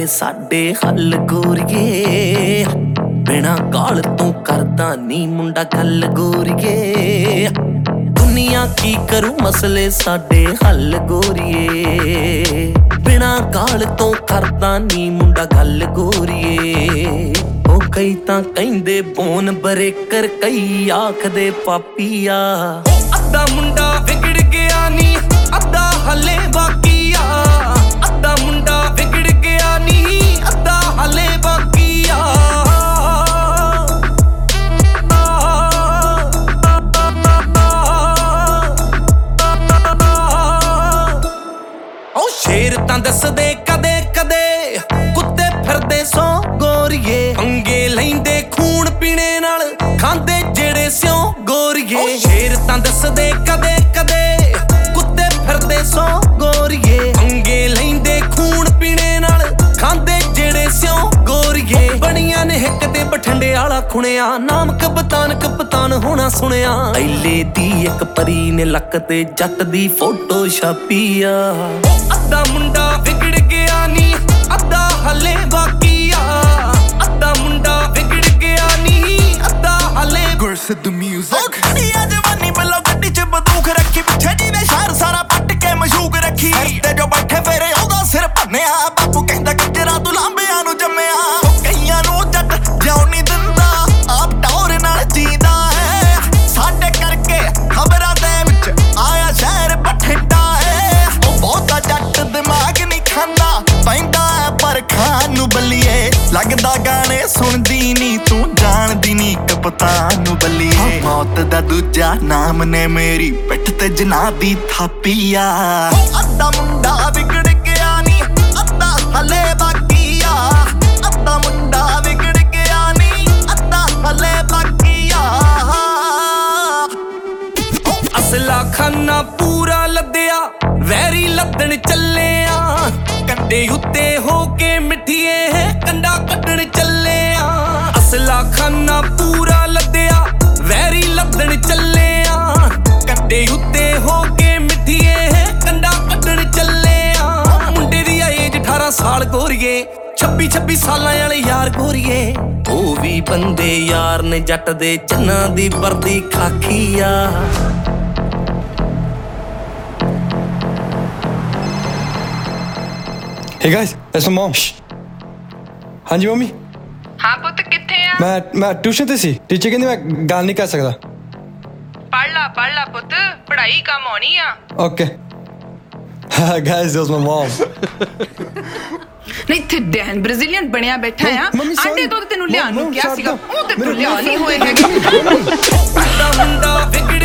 ਸਾਡੇ ਹੱਲ ਗੋਰੀਏ ਬਿਨਾ ਕਾਲ ਤੋਂ ਕਰਦਾ ਨੀ ਮੁੰਡਾ ਗੱਲ ਗੋਰੀਏ ਦੁਨੀਆ ਕੀ ਕਰੂ ਮਸਲੇ ਸਾਡੇ ਹੱਲ ਗੋਰੀਏ ਬਿਨਾ ਕਾਲ ਤੋਂ ਕਰਦਾ ਨੀ ਮੁੰਡਾ ਗੱਲ ਗੋਰੀਏ ਉਹ ਕਈ ਤਾਂ ਕਹਿੰਦੇ ਬੋਨ ਬਰੇਕਰ ਕਈ ਆਖਦੇ ਪਾਪੀਆ ਅੱਧਾ ਮੁੰਡਾ ਵਿਗੜ ਗਿਆ ਨੀ ਅੱਧਾ ਹਲੇ ਬਾਕੀ ਆ ਅੱਧਾ ਮੁੰਡਾ ਵਿਗੜ ਗਿਆ ਨੀ ਅੱਧਾ ਹਲੇ ਬਾਕੀ ਆ ਉਹ ਸ਼ੇਰ ਤਾਂ ਦੱਸਦੇ ਕਦੇ ਕਦੇ ਕੁੱਤੇ ਫਿਰਦੇ ਸੋ ਗੋਰੀਏ ਪੰਗੇ ਲੈਂਦੇ ਖੂਨ ਪੀਣੇ ਨਾਲ ਖਾਂਦੇ ਜਿਹੜੇ ਸਿਓ ਗੋਰੀਏ ਉਹ ਸ਼ੇਰ ਤਾਂ ਦੱਸਦੇ ਕਦੇ ਕਦੇ ਕੁੱਤੇ ਫਿਰਦੇ ਸੋ ਗੋਰੀਏ ਪੰਗੇ ਲੈਂਦੇ ਖੂਨ ਪੀਣੇ ਨਾਲ ਖਾਂਦੇ ਜਿਹੜੇ ਸਿਓ ਗੋਰੀਏ ਬਣੀਆਂ ਨੇ ਹਿੱਕ ਤੇ ਬਠਿੰਡੇ ਵਾਲਾ ਖੁਣਿਆ ਨਾਮ ਕਪਤਾਨ ਹੋਣਾ ਸੁਣਿਆ ਐਲੇ ਦੀ ਇੱਕ ਪਰੀ ਨੇ ਲੱਕ ਤੇ ਜੱਟ ਦੀ ਫੋਟੋ ਛਾਪੀ ਆ ਅੱਧਾ ਮੁੰਡਾ ਵਿਗੜ ਗਿਆ ਨੀ ਅੱਧਾ ਹਲੇ ਬਾਕੀ ਆ ਅੱਧਾ ਮੁੰਡਾ ਵਿਗੜ ਗਿਆ ਨੀ ਅੱਧਾ ਹਲੇ ਗੁਰਸਿੱਧ ਮਿਊਜ਼ਿਕ ਖੜੀਆ ਜਵਾਨੀ ਵੱਲੋਂ ਗੱਡੀ 'ਚ ਬੰਦੂਕ ਰੱਖੀ ਪਿੱਛੇ ਜੀ ਨੇ ਸ਼ਹਿਰ ਸਾਰਾ ਪੱਟ ਕੇ ਮਸ਼ੂਕ ਰੱਖੀ ਤੇ ਜੋ ਬੈਠੇ ਫੇਰੇ ਉਹਦਾ ਸਿਰ ਭੰਨਿਆ ਬਾਪੂ ਕਹਿੰਦਾ ਕੰਜਰਾ ਤੂੰ ਲਾਂਬਿਆਂ ਨੂੰ ਜੰਮਿਆ ਕਈਆਂ ਨੂੰ ਜੱਟ ਜਿਉਂ ਨਹੀਂ ਦਿੰਦਾ ਆਪ ਟੌਰ ਨਾਲ ਜੀਂਦਾ ਹੈ ਸਾਡੇ ਕਰਕੇ ਖਬਰਾਂ ਦੇ ਵਿੱਚ ਆਇਆ ਸ਼ਹਿਰ ਬਠਿੰਡਾ ਹੈ ਉਹ ਬਹੁਤਾ ਜੱਟ ਦਿਮਾਗ ਨਹੀਂ ਖਾਂਦਾ ਪੈਂਦਾ ਪਰ ਖਾਣ ਨੂੰ ਬੱਲੀਏ ਲੱਗਦਾ ਗਾਣੇ ਸੁਣਦੀ ਨੀ ਤੂੰ ਜਾਣਦੀ ਨੀ ਕਪਤਾਨ ਨੂੰ ਬੱਲੀਏ ਮੌਤ ਦਾ ਦੂਜਾ ਨਾਮ ਨੇ ਮੇਰੀ ਪਿੱਠ ਤੇ ਜਨਾਹ ਦੀ ਥਾਪੀ ਆ ਅੱਧਾ ਮੁੰਡਾ ਵਿਗੜ ਗਿਆ ਨੀ ਅੱਧਾ ਹਲੇ ਬਾਕੀ ਆ ਅੱਧਾ ਮੁੰਡਾ ਵਿਗੜ ਗਿਆ ਨੀ ਅੱਧਾ ਹਲੇ ਬਾਕੀ ਆ ਅਸਲਾ ਖਾਨਾ ਪੂਰਾ ਲੱਦਿਆ ਵੈਰੀ ਲੱਦਣ ਚੱਲਿਆ ਕੰਡੇ ਉੱਤੇ ਹੋ ਕੇ ਮਿੱਠੀਏ ਕੰਡਾ ਕੱਢਣ ਚੱਲਿਆ ਅਸਲਾ ਖਾਨਾ ਪੂਰਾ ਲੱਦਿਆ ਵੈਰੀ ਲੱਦਣ ਚੱਲਿਆ ਕੰਡੇ ਉੱਤੇ ਹੋ ਕੇ ਮਿੱਠੀਏ ਕੰਡਾ ਕੱਢਣ ਚੱਲਿਆ ਮੁੰਡੇ ਦੀ ਏਜ 18 ਸਾਲ ਗੋਰੀਏ 26 ਸਾਲਾਂ ਵਾਲੇ ਯਾਰ ਗੋਰੀਏ ਉਹ ਵੀ ਬੰਦੇ ਯਾਰ ਨੇ ਜੱਟ ਦੇ ਚੰਨਾਂ ਦੀ ਵਰਦੀ ਖਾਕੀ ਆ Hey guys, that's my mom. हाँ जी मम्मी। हाँ पुੱਤ किथे आ? मैं ट्यूशन ਤੇ ਸੀ ਟੀਚਰ ਕਹਿੰਦੀ ਮੈਂ ਗੱਲ ਨਹੀਂ ਕਰ ਸਕਦਾ। ਪੜ੍ਹ ਲਾ ਪੁੱਤ ਪੜ੍ਹਾਈ ਕੰਮ ਆਉਣੀ ਆ। Okay. Guys, that was my mom. ਨਹੀਂ ਤੇ ਡੈਨ ਬ੍ਰਾਜ਼ੀਲੀਅਨ ਬਣਿਆ ਬੈਠਾ ਆ ਆਂਡੇ ਤੋਂ ਤੈਨੂੰ ਲਿਆਉਣ ਨੂੰ ਕਿਹਾ ਸੀਗਾ ਉਹ ਤੇ ਤੂੰ ਲਿਆ ਨਹੀਂ ਹੋਏ ਹੈਗੇ। ਮੁੰਡਾ ਵਿਗੜ